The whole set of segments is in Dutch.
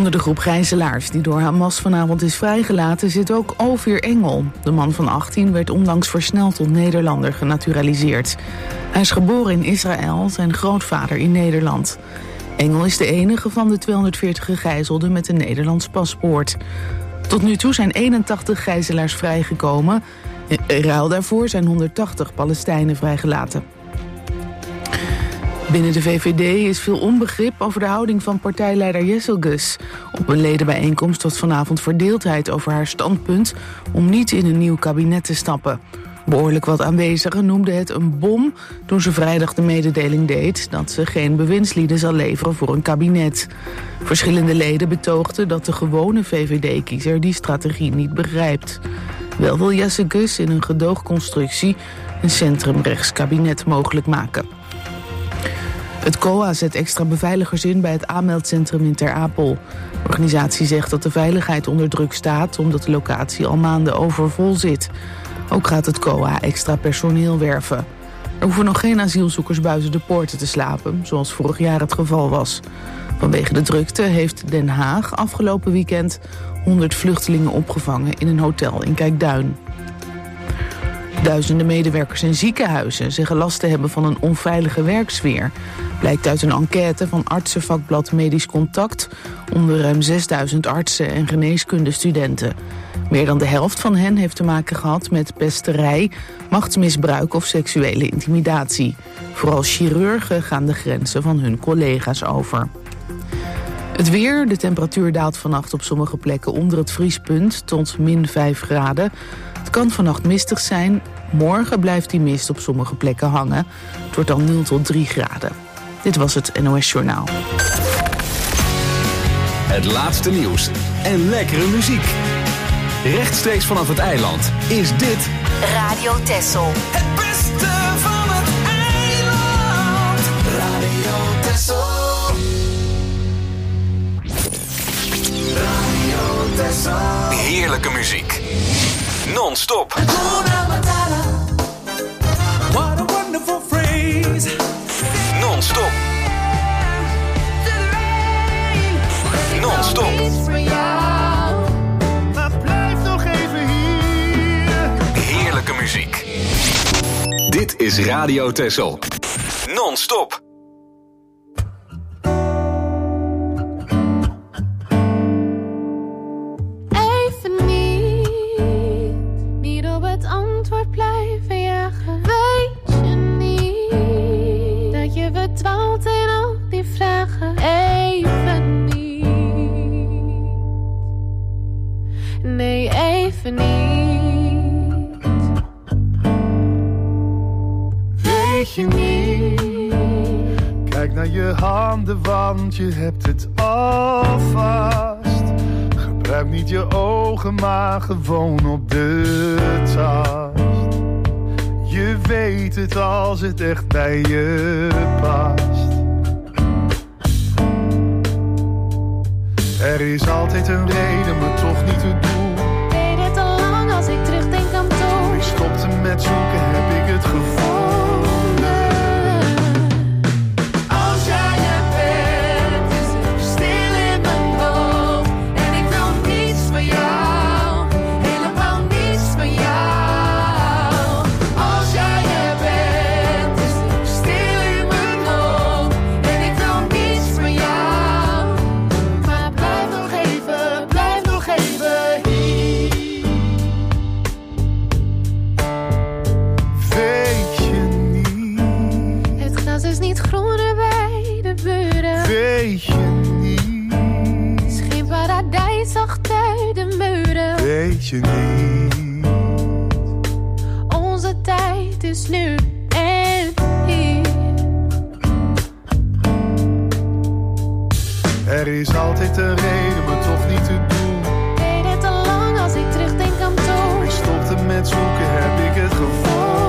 Onder de groep gijzelaars die door Hamas vanavond is vrijgelaten zit ook Ovir Engel. De man van 18 werd onlangs versneld tot Nederlander genaturaliseerd. Hij is geboren in Israël, zijn grootvader in Nederland. Engel is de enige van de 240 gegijzelden met een Nederlands paspoort. Tot nu toe zijn 81 gijzelaars vrijgekomen. In ruil daarvoor zijn 180 Palestijnen vrijgelaten. Binnen de VVD is veel onbegrip over de houding van partijleider Jesselgus. Op een ledenbijeenkomst was vanavond verdeeldheid over haar standpunt om niet in een nieuw kabinet te stappen. Behoorlijk wat aanwezigen noemden het een bom toen ze vrijdag de mededeling deed dat ze geen bewindslieden zal leveren voor een kabinet. Verschillende leden betoogden dat de gewone VVD-kiezer die strategie niet begrijpt. Wel wil Jesselgus in een gedoogconstructie een centrumrechts kabinet mogelijk maken. Het COA zet extra beveiligers in bij het aanmeldcentrum in Ter Apel. De organisatie zegt dat de veiligheid onder druk staat omdat de locatie al maanden overvol zit. Ook gaat het COA extra personeel werven. Er hoeven nog geen asielzoekers buiten de poorten te slapen, zoals vorig jaar het geval was. Vanwege de drukte heeft Den Haag afgelopen weekend 100 vluchtelingen opgevangen in een hotel in Kijkduin. Duizenden medewerkers in ziekenhuizen zeggen last te hebben van een onveilige werksfeer. Blijkt uit een enquête van artsenvakblad Medisch Contact onder ruim 6000 artsen en geneeskundestudenten. Meer dan de helft van hen heeft te maken gehad met pesterij, machtsmisbruik of seksuele intimidatie. Vooral chirurgen gaan de grenzen van hun collega's over. Het weer, de temperatuur daalt vannacht op sommige plekken onder het vriespunt tot min 5 graden. Het kan vannacht mistig zijn. Morgen blijft die mist op sommige plekken hangen. Het wordt dan 0 tot 3 graden. Dit was het NOS Journaal. Het laatste nieuws en lekkere muziek. Rechtstreeks vanaf het eiland is dit Radio Texel. Het beste van het eiland. Radio Texel. Radio Texel. heerlijke muziek. Non-stop. What a wonderful phrase. Non-stop. Non-stop. Maar blijf nog even hier. Heerlijke muziek. Dit is Radio Texel. Non-stop. Even niet op het antwoord blijven jagen. Weet je niet dat je verdwaalt in al die vragen? Even niet. Nee, even niet. Weet je niet. Kijk naar je handen, want je hebt het alvast. Gebruik niet je ogen, maar gewoon op de tast. Je weet het als het echt bij je past. Er is altijd een reden, maar toch niet het doel. Deed het al lang als ik terugdenk aan toen. Ik stopte met zoeken, heb ik het gevonden. Als jij er bent, is het stil in mijn hoofd. En ik wil niets van jou, helemaal niets van jou. Als jij er bent, is het stil in mijn hoofd. En ik wil niets van jou. Maar blijf nog even hier. Weet je niet, Het gras is niet groener bij de buren. weet je niet, Het is geen paradijs achter de muren. weet je niet. Onze tijd is nu en hier. Er is altijd een reden, maar toch niet het doel. Deed het al lang als ik terugdenk aan toen. Ik stopte met zoeken, heb ik het gevonden.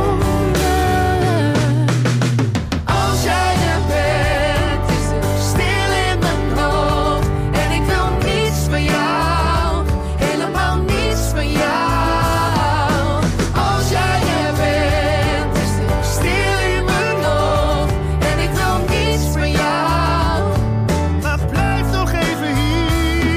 Als jij er bent, is het stil in mijn hoofd. En ik wil niets van jou, helemaal niets van jou. Als jij er bent, is het stil in mijn hoofd. En ik wil niets van jou. Maar blijf nog even hier.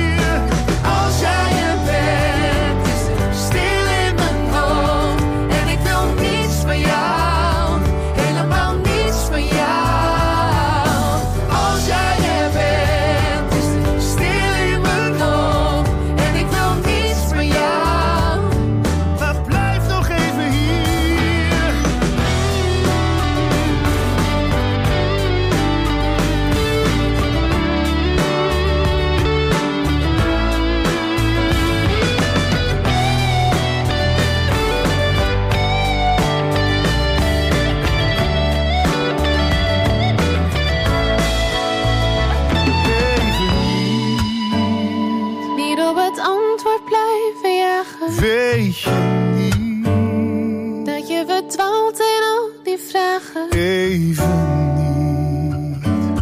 vragen. Weet je niet Dat je verdwaalt in al die vragen. even niet?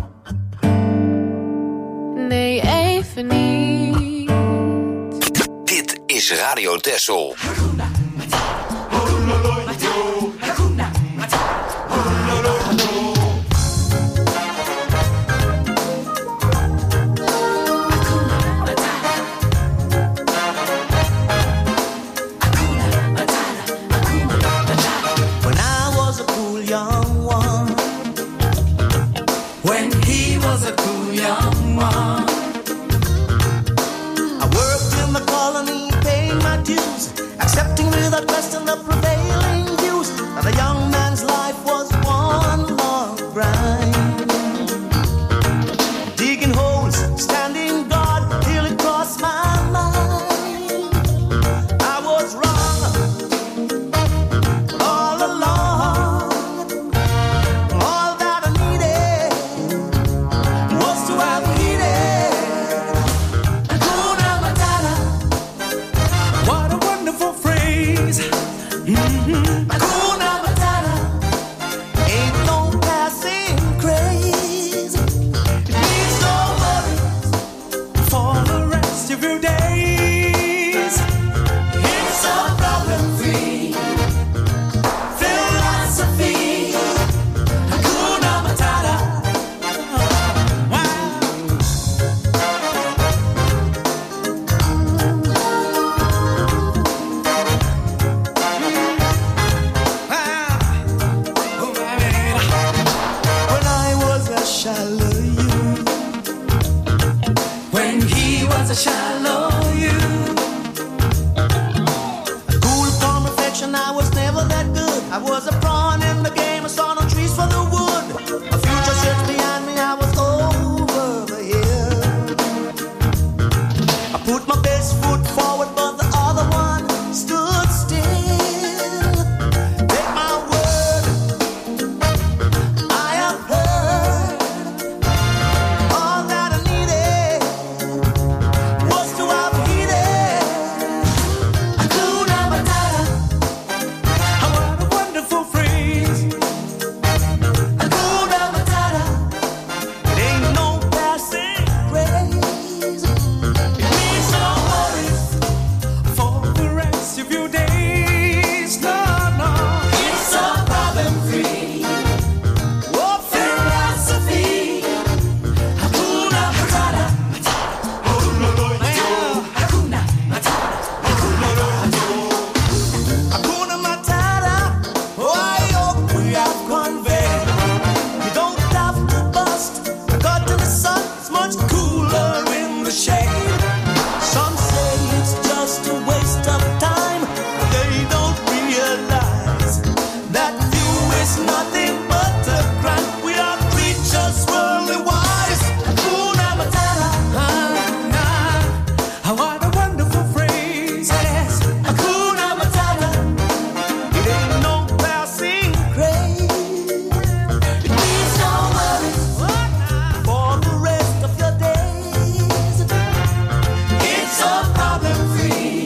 Nee, even niet. Dit is Radio Texel. Accepting without question the prevailing views that a young man's life was one long grind. Digging holes, standing guard till it crossed my mind. I was wrong all along. All that I needed was to have needed Hakuna Matata. What a wonderful phrase. Hakuna Matata. Ain't no passing craze. It means no worries for the rest of your days. It's a problem-free philosophy. Hakuna Matata. Wow. When I was a shallow youth, when he was a shallow youth, a cool, calm reflection, I was never that good. I was a pawn in the game, I saw no trees for the wood. A future search behind me, I was over the hill. I put my best foot forward, but the other one stood still. Take my word, I have heard all that I needed was to have heeded Hakuna Matata. What a wonderful phrase. Hakuna Matata. It ain't no passing craze. It means no worries for the rest of your days. No, no. It's a problem-free philosophy. Hakuna Matata. Hakuna Matata. Hakuna Matata. Oh, I hope we have conveyed. You don't have to bust. I got to the sun, it's much cooler in the shade. Some say it's just a waste of time. They don't realize that view is nothing but a grind. We are creatures worldly wise. Hakuna Matata. What a wonderful phrase. Yes. Hakuna Matata. It ain't no passing craze. It means no worries for the rest of your days. It's a problem-free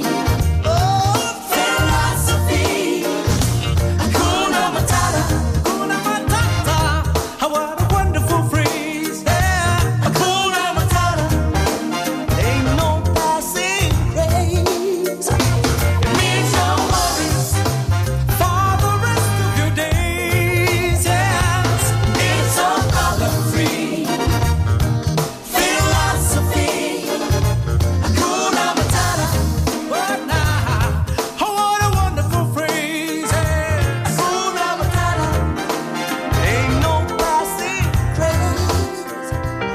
philosophy. Hakuna Matata. Hakuna Matata. What a wonderful phrase. Yeah. Hakuna Matata. Ain't no passing craze. It means no worries for the rest of your days. Yes, it's a problem-free philosophy. Hakuna Matata. What now? Oh, what a wonderful phrase. Yeah. Hakuna Matata. Ain't no passing craze.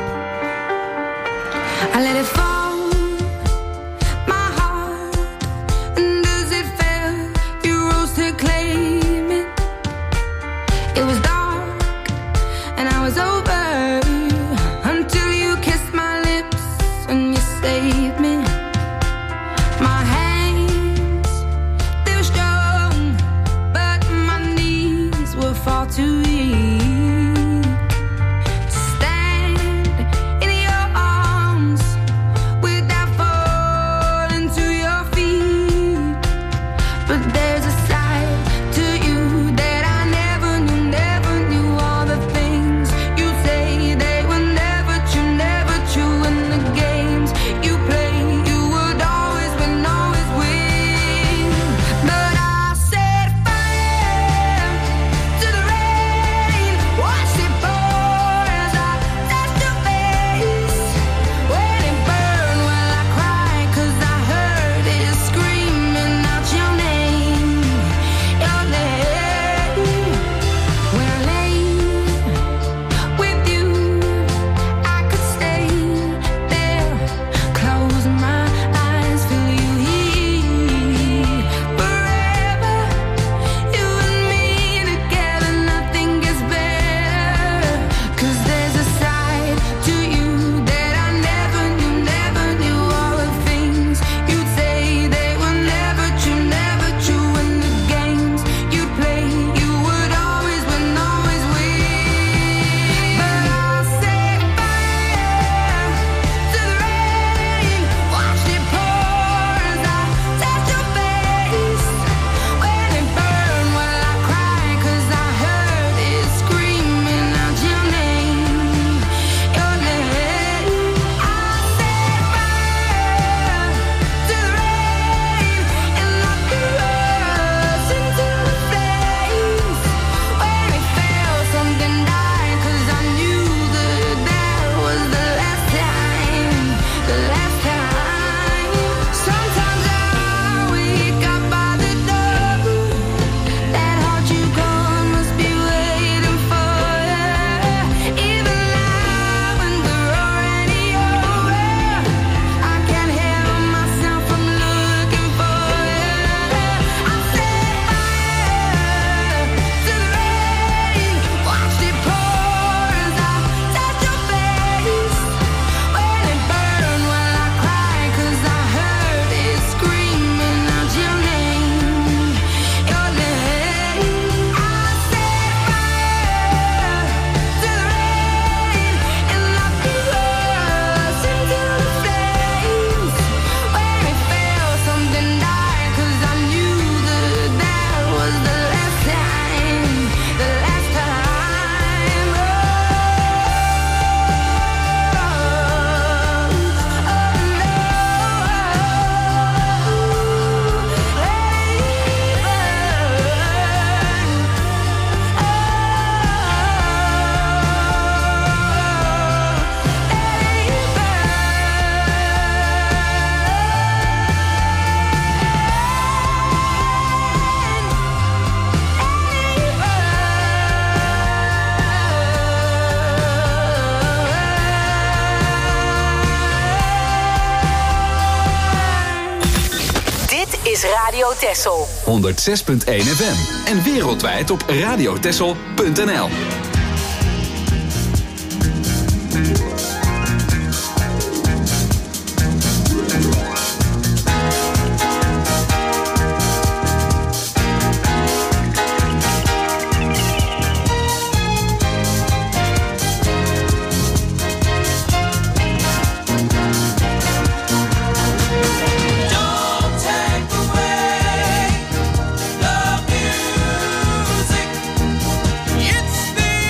I let it fall, my heart, and as it fell, you rose to claim it. It was dark, and I was over, until you kissed my lips and you saved me. My hands, they were strong, but my knees were far too weak to stand in your arms without falling to your feet. Radio Texel. 106.1 FM. En wereldwijd op radiotexel.nl. It's the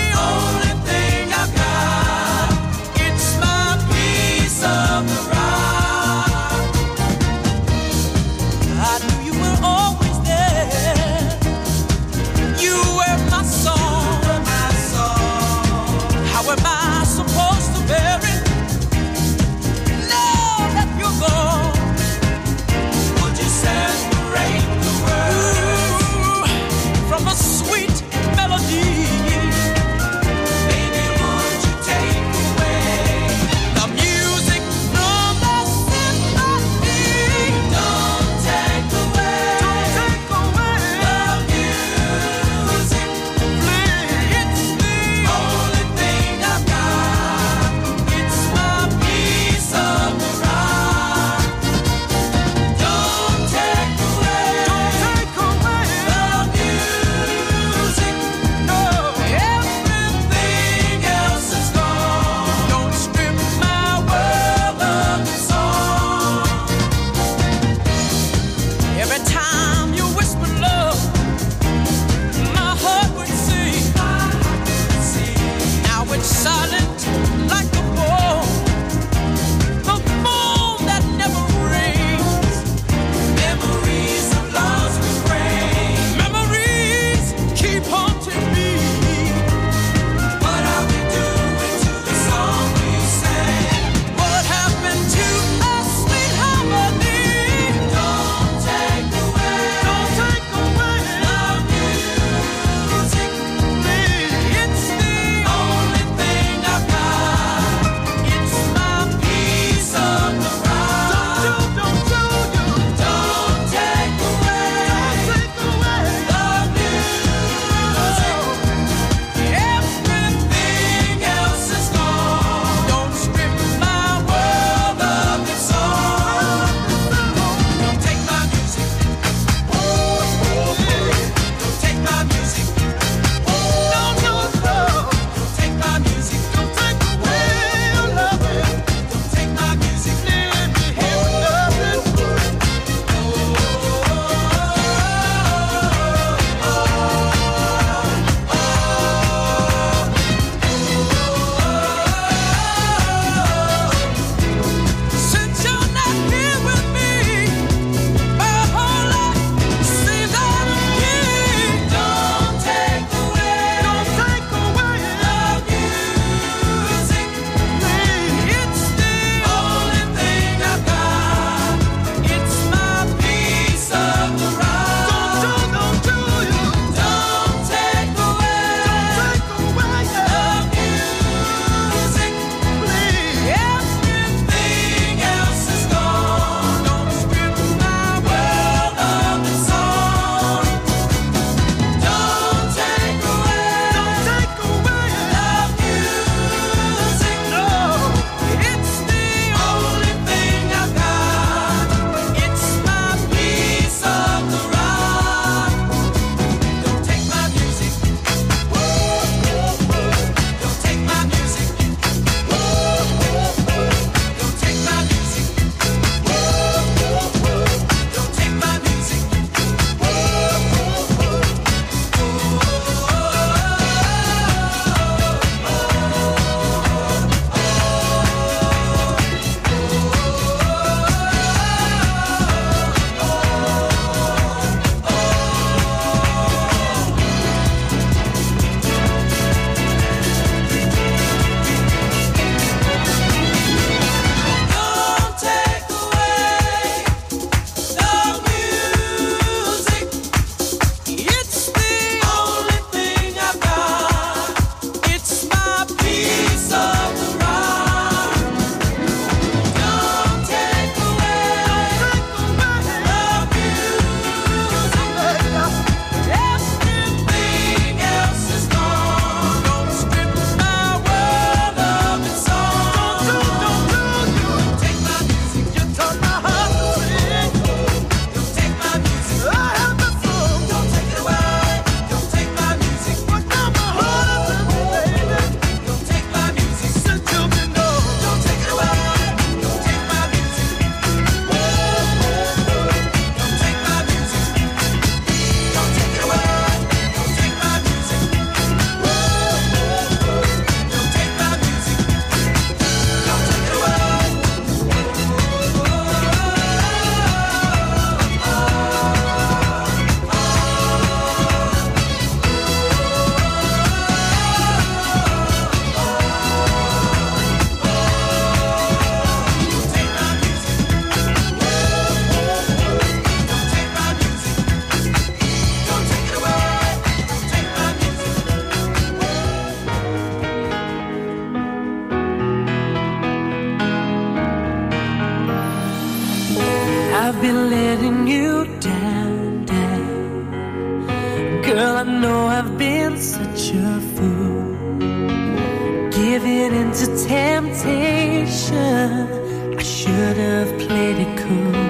I've been letting you down, down. Girl, I know I've been such a fool, giving into temptation. I should have played it cool.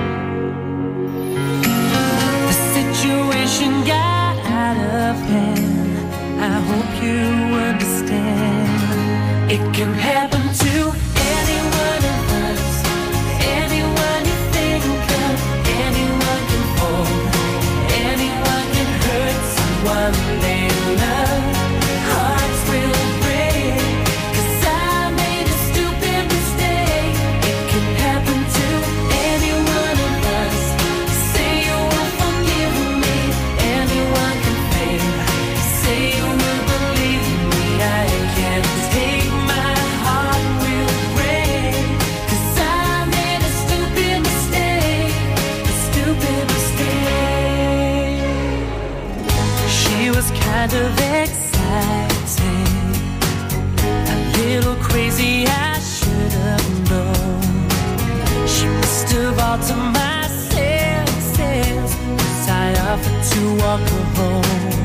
The situation got out of hand. I hope you understand. It can happen to any one of us. Anyone you think of, anyone can fall. Anyone can hurt someone they love. Hearts will break, 'cause I made a stupid mistake. It can happen to any one of us. Say you won't forgive me. Anyone can fail. Say you will believe me. I can't take my heart will break, 'cause I made a stupid mistake. A stupid mistake. She was kind of exciting, a little crazy, I should have known. She must have altered my senses, 'cause I offered to walk her home.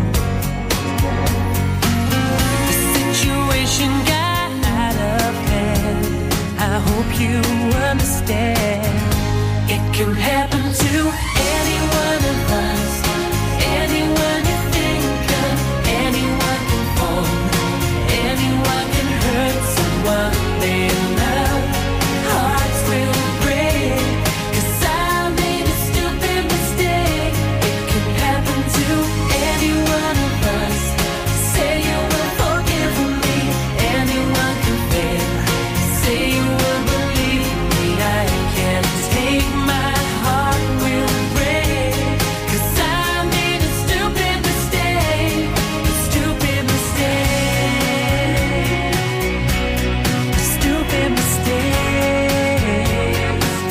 The situation got out of hand. I hope you understand. It can happen to any one of us. Anyone you think of, anyone can fall. Anyone can hurt someone they love. Hearts will break, 'cause I made a stupid mistake. It can happen to any one of us. Say you will forgive me. Anyone can fail. Say you will believe me. I can't take my heart will break, 'cause I made a stupid mistake. A stupid mistake. A stupid mistake.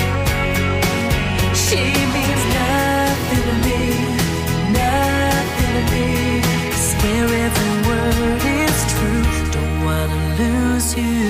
She means nothing to me. Nothing to me. I swear every word is true. Don't wanna lose you.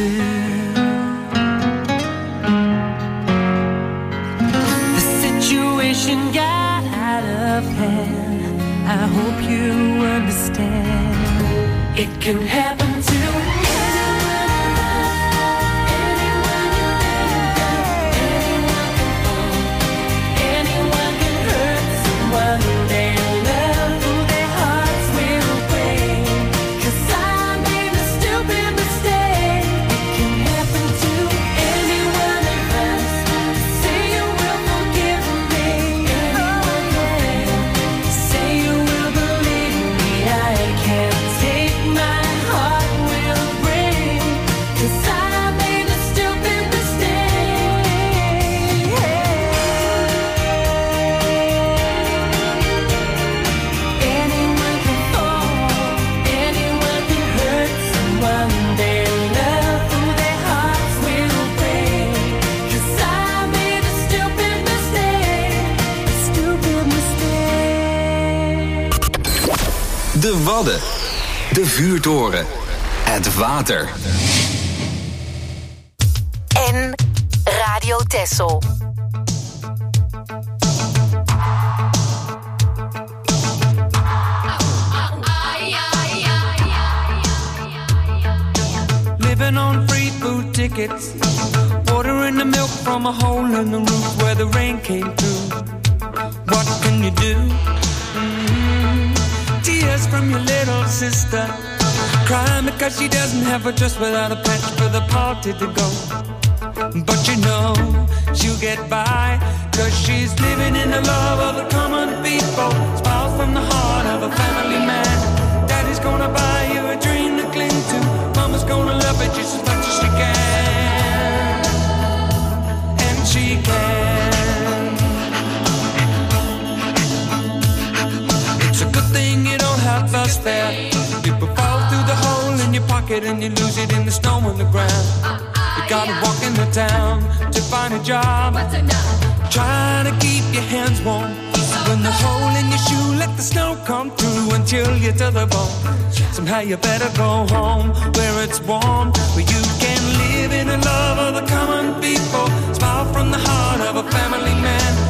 The situation got out of hand. I hope you understand. It can happen to anyone of us. Anyone you think of, anyone can fall. Anyone can hurt someone they love. Their hearts will break, 'cause I made a stupid mistake. It can happen to any one of us. Say you will forgive me. Anyone can fail. Say you will believe me. I can't take my heart will break, 'cause I made a stupid mistake. Anyone can fall. Anyone can hurt someone they love. Their hearts will break, 'cause I made a stupid mistake. A stupid mistake. De Wadden. De vuurtoren. Het water. En Radio Texel. Living on free food tickets, water in the milk from a hole in the roof where the rain came through. What can you do? Tears from your little sister, crying because she doesn't have a dress without a patch for the party to go. But you know she'll get by, 'cause she's living in the love of the common people. Smiles from the heart of a family man. Daddy's gonna buy you a dream to cling to. Mama's gonna love it just as much as she can. And she can. It's a good thing you don't have bus fare. People fall through the hole in your pocket and you lose it in the snow on the ground. You gotta walk in the town to find a job. Trying to keep your hands warm. When the hole in your shoe, let the snow come through and chill you to the bone. Somehow you better go home where it's warm, where you can live in the love of the common people. Smile from the heart of a family man.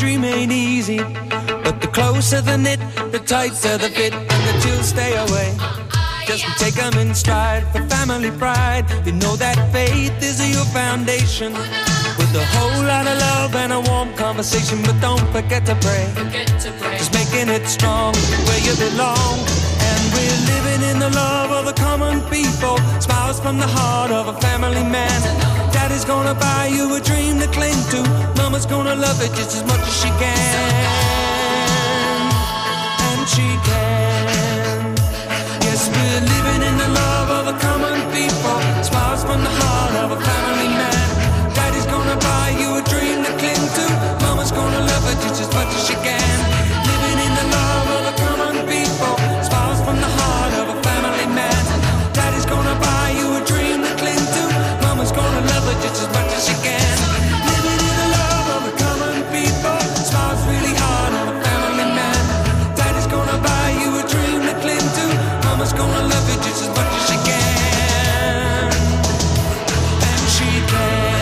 dream ain't easy, but the closer the knit, the tighter the fit, and the chills stay away. Just take them in stride for family pride. You know that faith is your foundation, with a whole lot of love and a warm conversation. But don't forget to pray, just making it strong where you belong. And we're living in the love of the common people, smiles from the heart of a family man. Daddy's gonna buy you a dream to cling to, Mama's gonna love it just as much as she can. And she can. Yes, we're living in the love of the common people, smiles from the heart of a family man. Daddy's gonna buy you a dream to cling to, Mama's gonna love it just as much as she can. Living in the love of the common people, smiles from the heart of a family man. Daddy's gonna buy you a dream to cling to, Mama's gonna love it just as much as she can. Living in the love of the common people, smiles really hard on a family man. Daddy's gonna buy you a dream to cling to, Mama's gonna love it just as much as she can. And she can.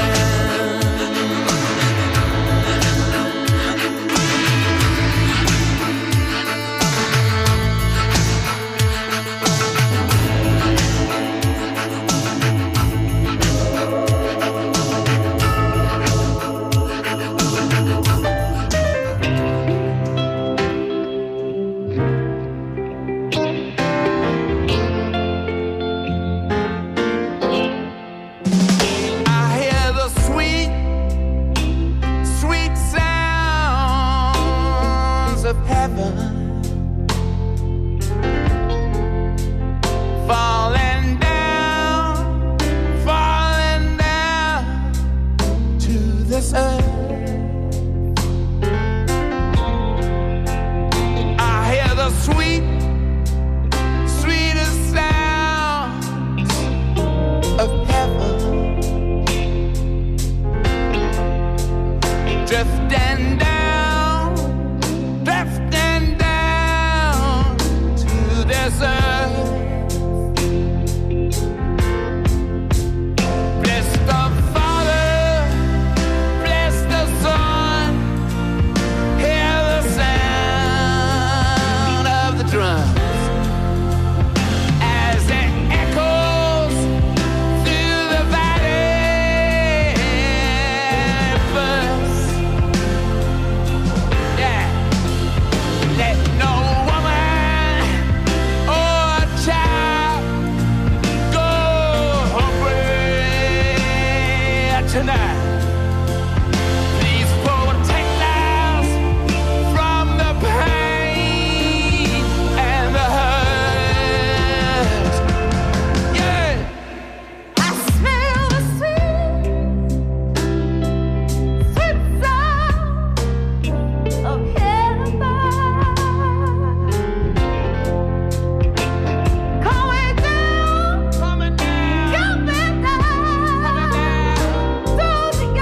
Coming down.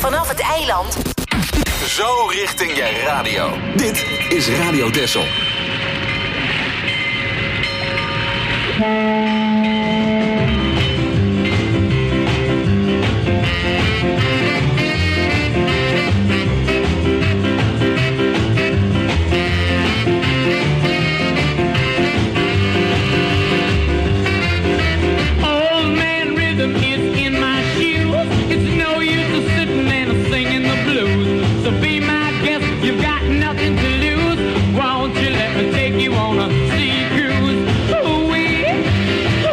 vanaf het eiland. Zo richting je radio. Dit is Radio Texel. Won't you let me take you on a sea cruise? Ooh-wee.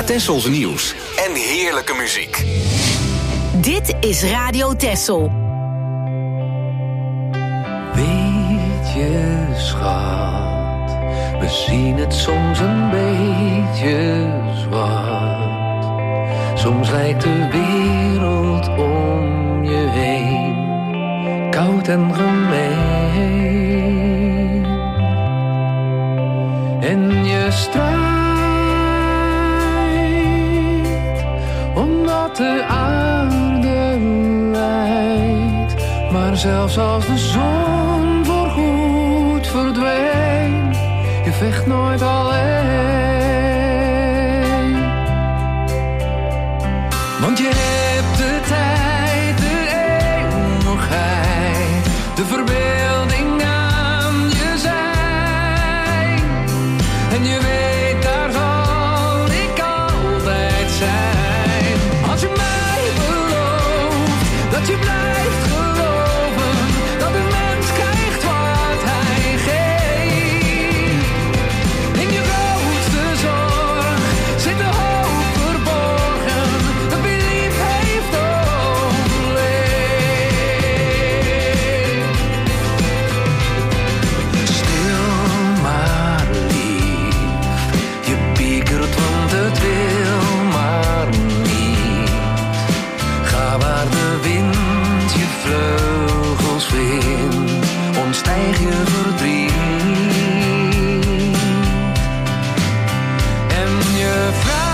Tessels nieuws en heerlijke muziek. Dit is Radio Tessel. Weet je, schat, we zien het soms een beetje zwart. Soms lijkt de wereld om je heen koud en gemeen. En je strijdt omdat de aarde lijdt. Maar zelfs als de zon voorgoed verdwijnt, je vecht nooit alleen. Want je hebt de tijd, de eeuwigheid, de verbeelding aan je zij. En je weet, daar zal ik altijd zijn. Als je mij belooft dat je blijft geloven, dat een mens krijgt wat hij geeft. In je grootste zorg zit de hoop verborgen, dat wie lief heeft overleefd. Stil maar lief, je piekert want het wil maar niet. Ga waar de wind je vleugels vindt, ontstijg je verdriet. En je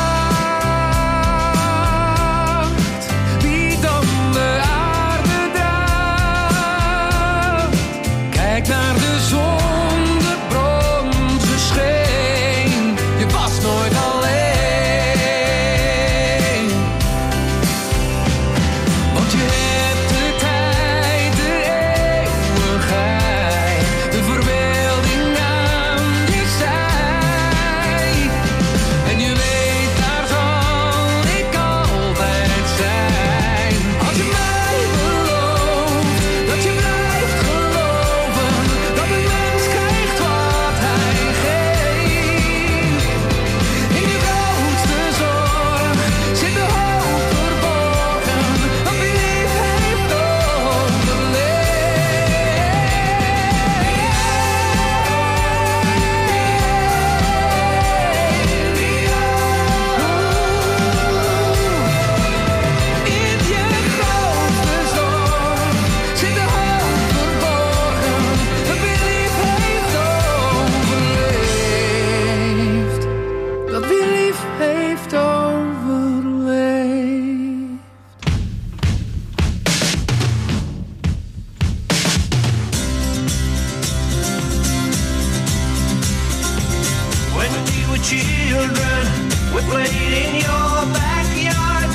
vraagt wie dan de aarde draagt. Kijk naar de zon, de bronzen scheen. Je was nooit alleen. Want je hebt de tijd, de eeuwigheid, de verbeelding aan je zij. En je weet, daar zal ik altijd zijn. Als je mij belooft dat je blijft geloven, dat een mens krijgt wat hij geeft. In je grootste zorg zit de hoop verborgen, dat wie lief heeft overleefd. In je grootste zorg zit de hoop verborgen, dat wie lief heeft overleefd. Dat wie lief heeft overleefd. When we were children, we played in your backyard.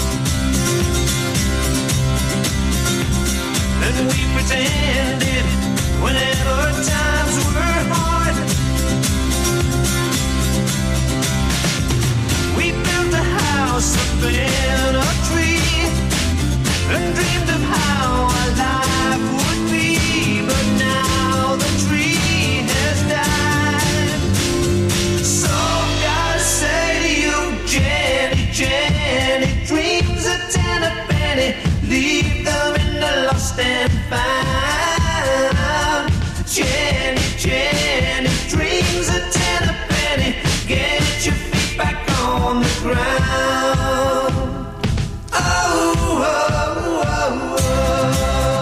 And we pretended whenever times were hard. We built a house up in a tree and dreamed of how our life would be. But now the tree has died. So gotta say to you, Jenny, Jenny, dreams of 10 a penny, leave them in the lost and found. Jenny, Jenny, dreams of 10 a penny, get your feet back on the ground. Oh, oh, oh, oh.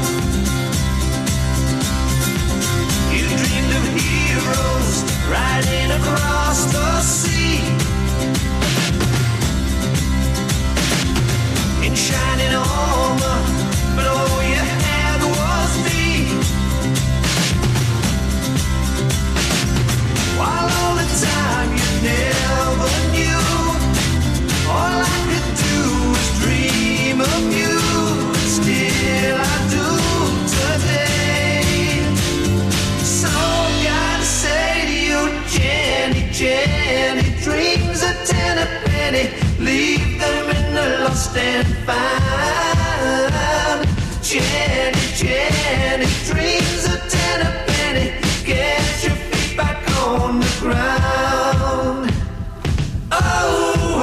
You dreamed of heroes riding across the sea in shining armor, but all you had was me. While all the time you never knew, all I could do was dream of you. Still I do today. So gotta say to you, Jenny, Jenny, dreams of 10 a penny, leave them in the lost and found. Jenny, Jenny, dreams of 10 a penny, get your feet back on the ground. Oh,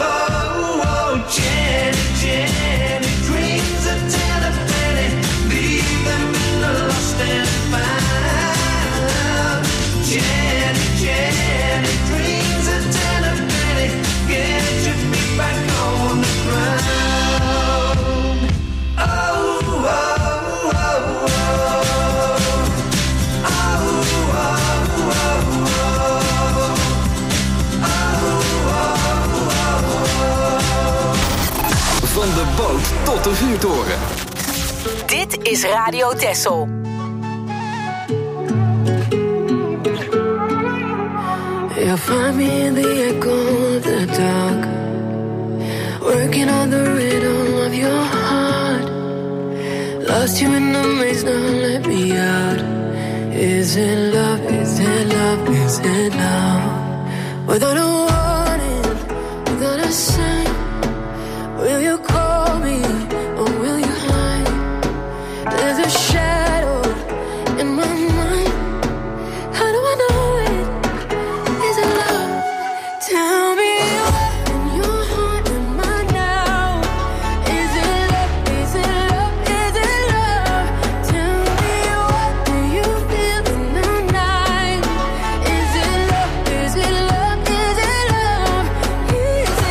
tot de vuurtoren. Dit is Radio Texel. You'll find me in the echo of the dark, working on the rhythm of your heart. Lost you in the maze, now let me out. Is it love, is it love, is it love? Without a warning, without a sign, will you call me or will you hide? There's a shadow in my mind. How do I know it? Is it love? Tell me what in your heart am I now? Is it love? Is it love? Is it love? Tell me what do you feel in the night? Is it love? Is it love? Is it love? Is it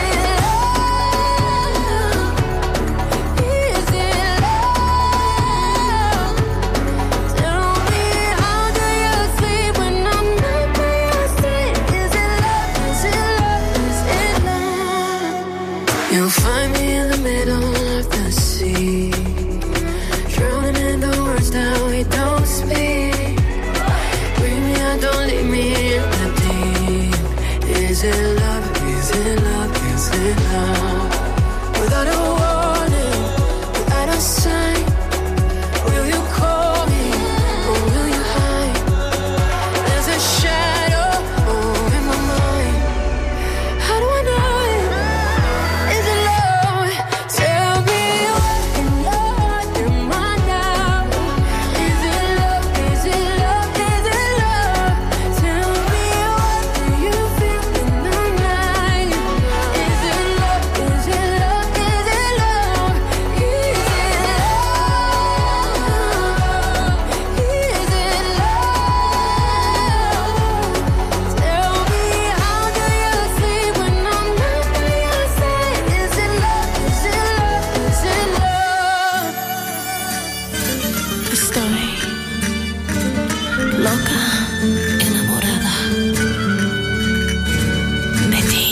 love? Is it love? Tell me how do you sleep when I'm not by your side? Is it love? Is it love? Is it love? You'll find me in the middle of the sea, drowning in the words that we don't speak. Bring me out, don't leave me in the deep. Is it love? Is it love? Is it love? Without a warning, without a sign, will you call me or will you hide? There's a shadow in my mind. How do I know it? Is it love? Tell me what in your heart am I now? Is it love? Is it love? Is it love? Tell me what do you feel in the night? Is it love? Is it love? Is it love? Is it love? Is it love? Tell me how do you sleep when I'm not by your side? Is it love? Is it love? Is it love? Estoy loca, enamorada de ti.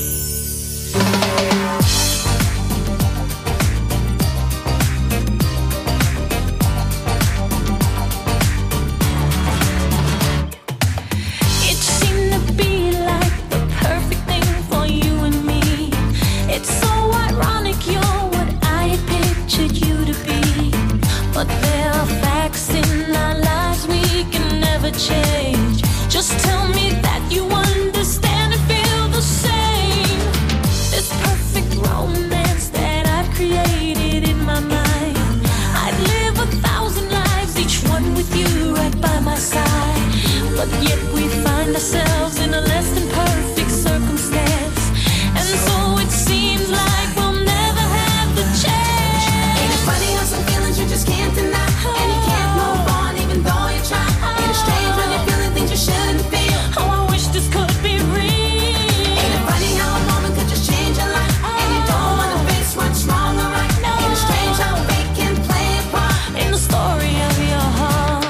It seemed to be like the perfect thing for you and me. It's so ironic you're what I had pictured you to be. But there are facts in our lives we can never change. Just tell me that you understand and feel the same. This perfect romance that I've created in my mind, I'd live 1,000 lives, each one with you right by my side. But yet we find ourselves in a less than perfect circumstance, and so it seems like we'll never have the chance. Ain't it funny how some feelings you just can't deny, and you can't move on even though you try. Ain't it strange when you're feeling things you shouldn't feel? Oh, I wish this could be real. Ain't it funny how a moment could just change your life, and you don't wanna face what's wrong or right? Ain't it strange how fate can play a part In the story of your heart,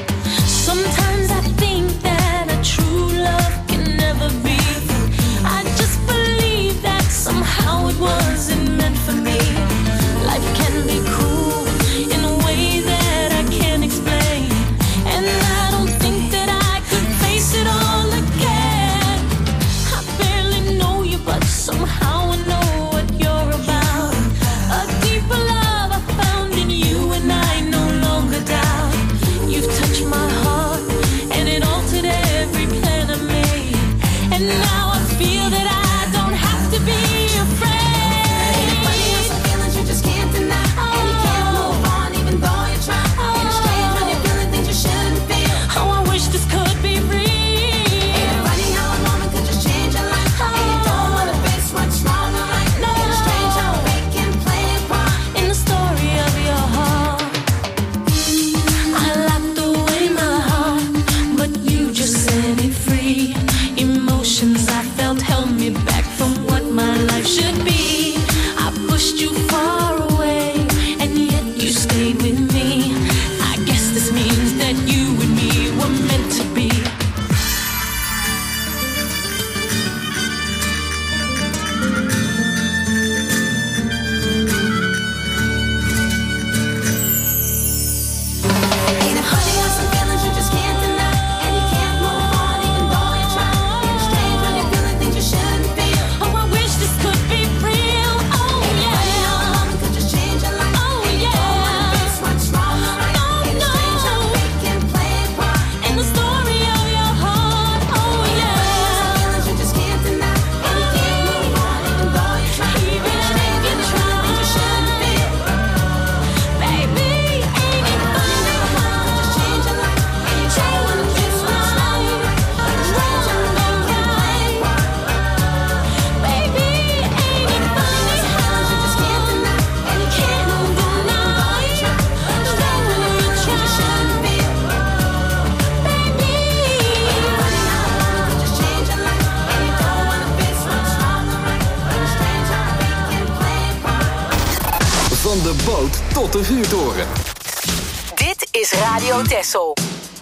sometimes I think that a true love can never be. I just believe that somehow it wasn't meant for me. Life can be cruel in a way that I can't explain, and I don't think that I could face it all again. I barely know you, but somehow I know what you're about. A deeper love I found in you, and I no longer doubt. You've touched my heart, and it altered every plan I made. And now I feel that I don't have to be afraid. Ain't it funny how some feelings you just can't deny, and you can't move on even though you try. Ain't it strange when you're feeling things you shouldn't feel? Oh, I wish this could be real. Ain't it funny how a moment could just change your life, and you don't wanna face what's wrong or right? Ain't it strange how fate can play a part In the story of your heart, I locked away my heart, but you just set it free. Emotions I boot tot de vuurtoren. Dit is Radio Texel.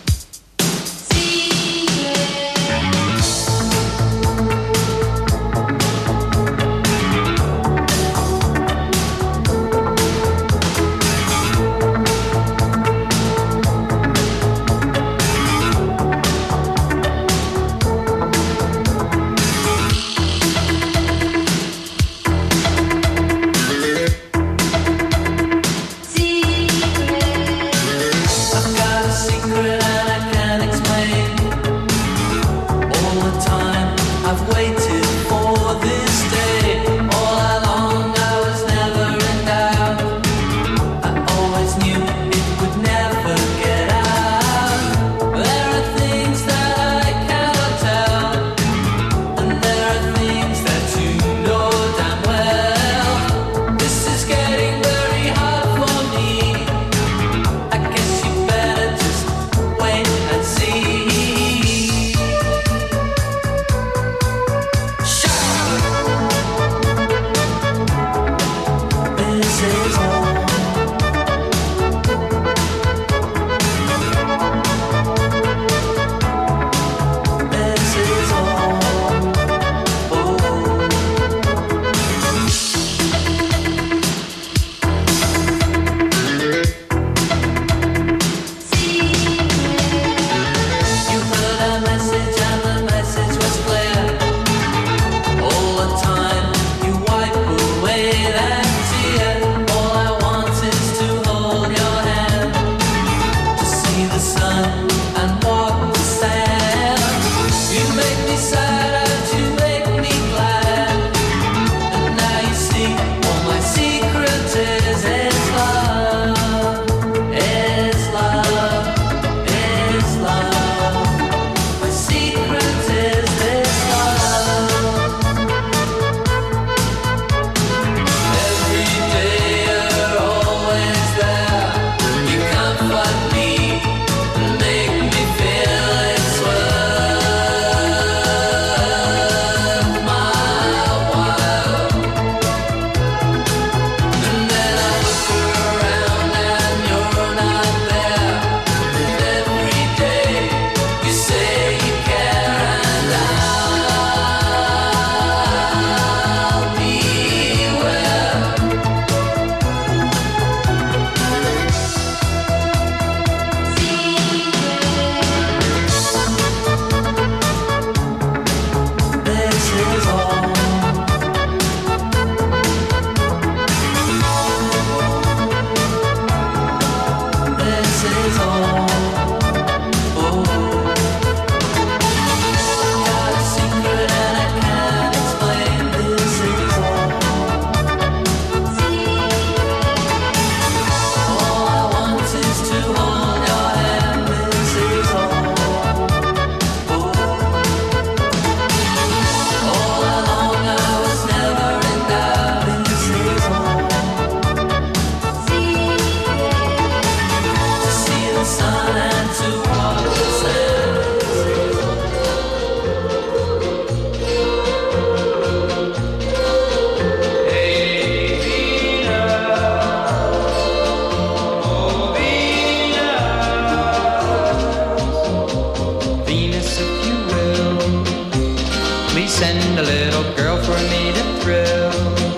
send a little girl for me to thrill.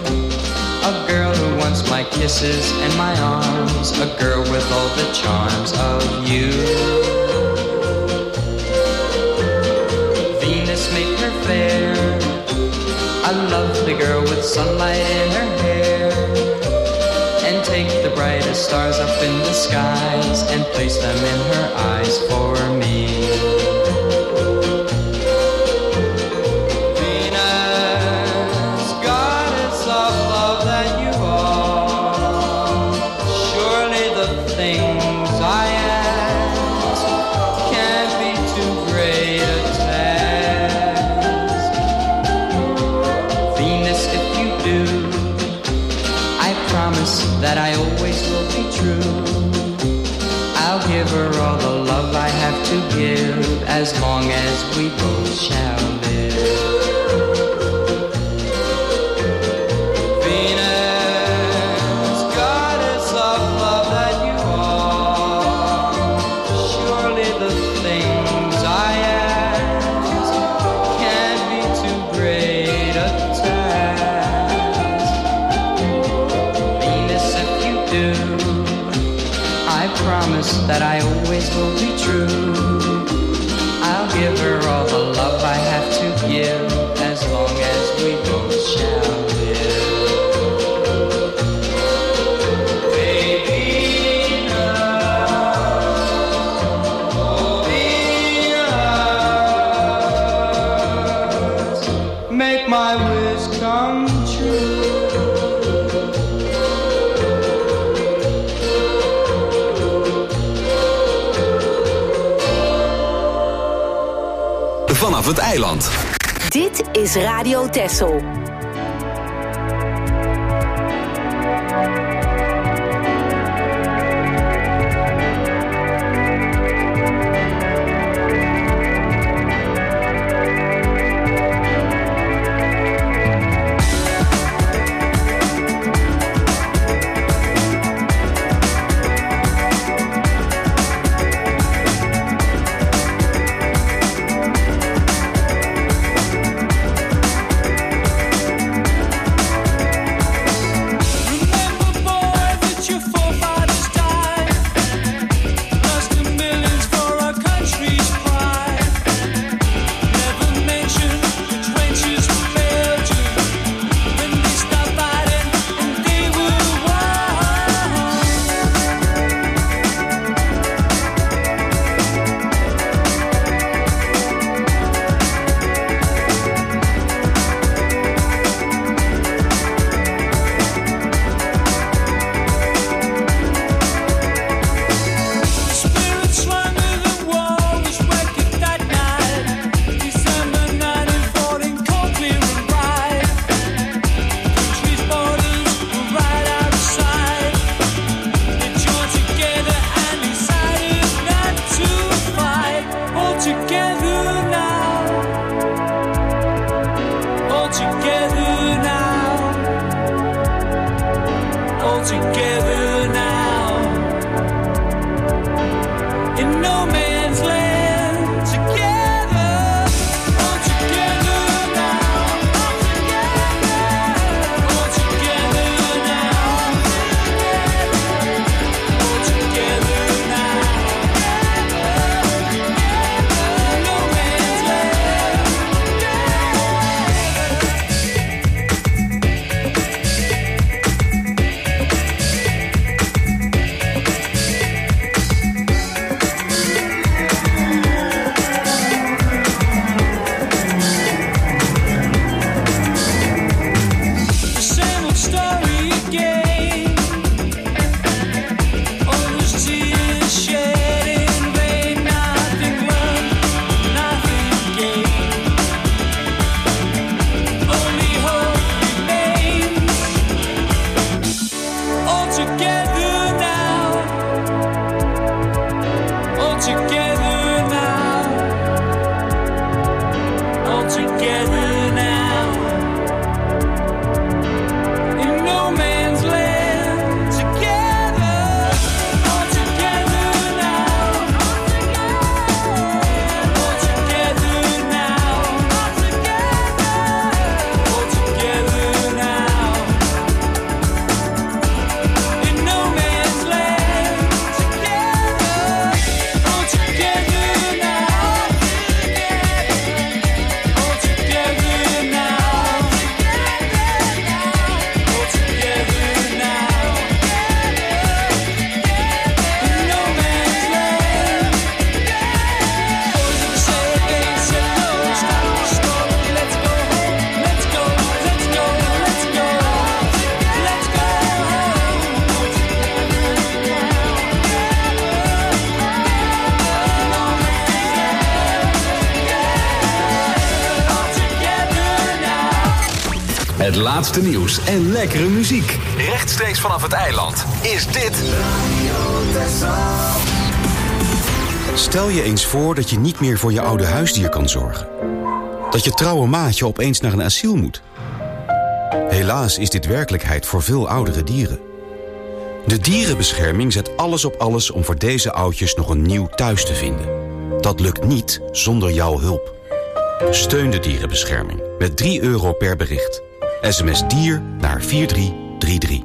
A girl who wants my kisses and my arms. A girl with all the charms of you. Venus, make her fair. A lovely girl with sunlight in her hair. And take the brightest stars up in the skies and place them in her eyes for me. That I always will be true. I'll give her all the love I have to give, as long as we both shall live. Venus, goddess make my wish come true. Vanaf het eiland. Dit is Radio Texel. Het laatste nieuws en lekkere muziek. Rechtstreeks vanaf het eiland is dit Stel je eens voor dat je niet meer voor je oude huisdier kan zorgen. Dat je trouwe maatje opeens naar een asiel moet. Helaas is dit werkelijkheid voor veel oudere dieren. De dierenbescherming zet alles op alles om voor deze oudjes nog een nieuw thuis te vinden. Dat lukt niet zonder jouw hulp. Steun de dierenbescherming met €3 per bericht. SMS dier naar 4333.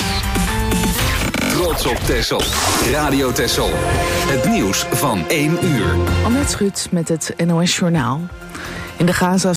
Trots op Texel. Radio Texel. Het nieuws van 1 uur. Annette Schut met het NOS Journaal. In de Gaza